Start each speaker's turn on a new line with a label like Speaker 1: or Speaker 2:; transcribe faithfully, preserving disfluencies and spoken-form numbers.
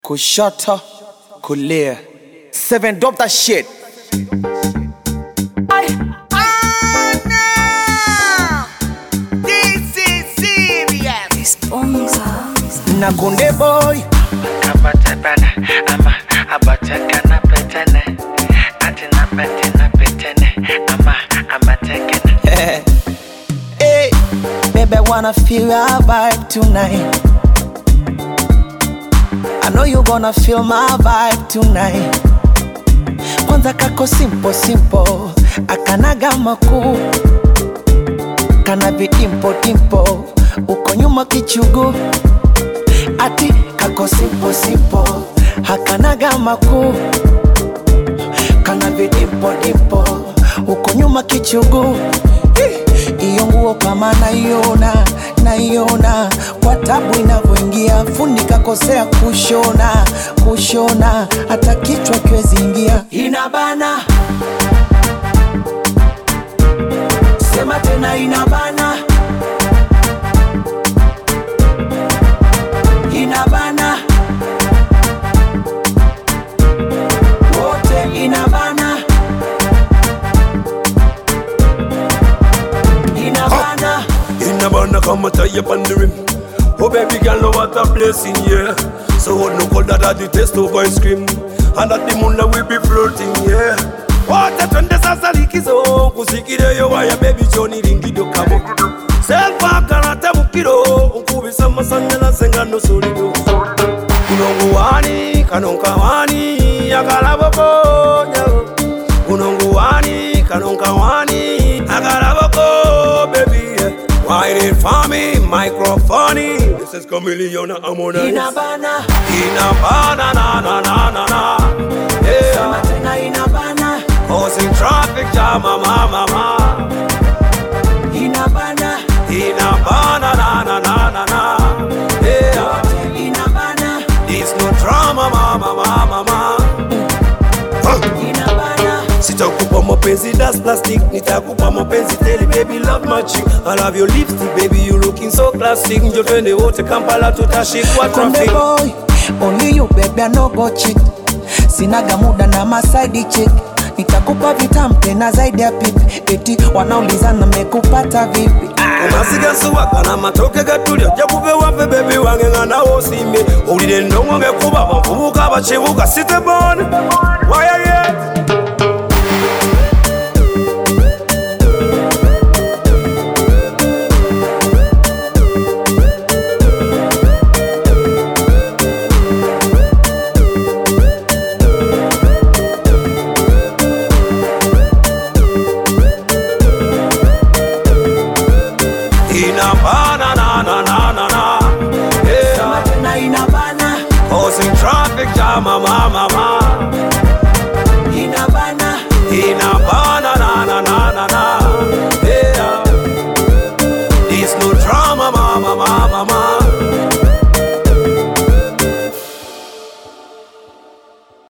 Speaker 1: kushoto, kulia. Seven, drop that shit.
Speaker 2: I, oh no! This is serious.
Speaker 1: Na Konde Boy.
Speaker 3: Abate bana, ama abate kana petene. Atina petina petene, ama abate kana.
Speaker 1: Hey, baby, I wanna feel our vibe tonight. I know you gonna feel my vibe tonight. Kwanza kako simple simple, akanaga makuu, kana vidimpo dimpo, uko nyuma kichugu. Ati kako simple simple, hakanaga makuu, kana vidimpo dimpo, uko nyuma kichugu. Iyo nguo kama naiona, naiona kwa tabu inavyoingia, fundi kakosea kushona, kushona hata kichwa kiwezi ingia. Inabana, sema tena inabana, inabana, wote inabana. Inabana,
Speaker 4: Inabana come tie up on the rim. Oh baby girl, know what a blessing, yeah. So what no call that at the taste of ice cream. And at the moon that we be flirting, yeah. What a twende sasa likizo kusikire yo waya baby Johnny ringido kamo. Selfa karata mukiro ukubisa masanyala senga no solido. Unongo wani kanonka wani akalaboko nyago. Unongo wani kanonka wani akalaboko baby. Whining for me, microphone. This is Chameleon, I'm on it.
Speaker 1: inabana,
Speaker 4: Inabana, na na na na na. Yeah.
Speaker 1: sema tena inabana,
Speaker 4: Causing traffic jam, mama, mama.
Speaker 1: inabana,
Speaker 4: Inabana, na na na na na. Yeah.
Speaker 1: inabana,
Speaker 4: It's no drama, mama, mama, mama.
Speaker 1: inabana.
Speaker 4: Sitakupa mapenzi that's plastic, nitakupa mapenzi tell baby love my chick. I love your lipstick baby, you looking so classic. Njo twende wote Kampala tutashikwa
Speaker 1: Konde
Speaker 4: traffic.
Speaker 1: Boy, only you baby I no go cheat. Sinaga muda na masaidi chick. Nitakupa vitamu tena zaidi ya pipi. Eti wanaulizana mekupata vipi?
Speaker 4: Omasiga suwaka na matoke gatulya jakube wape baby wange ngana osimbe. Owulire ndongo ngekuba bavubuka abakibuga city born. Why are you? Inabana na na na na na. Yeah.
Speaker 1: Sema tena inabana,
Speaker 4: Causing traffic jam, mama, mama.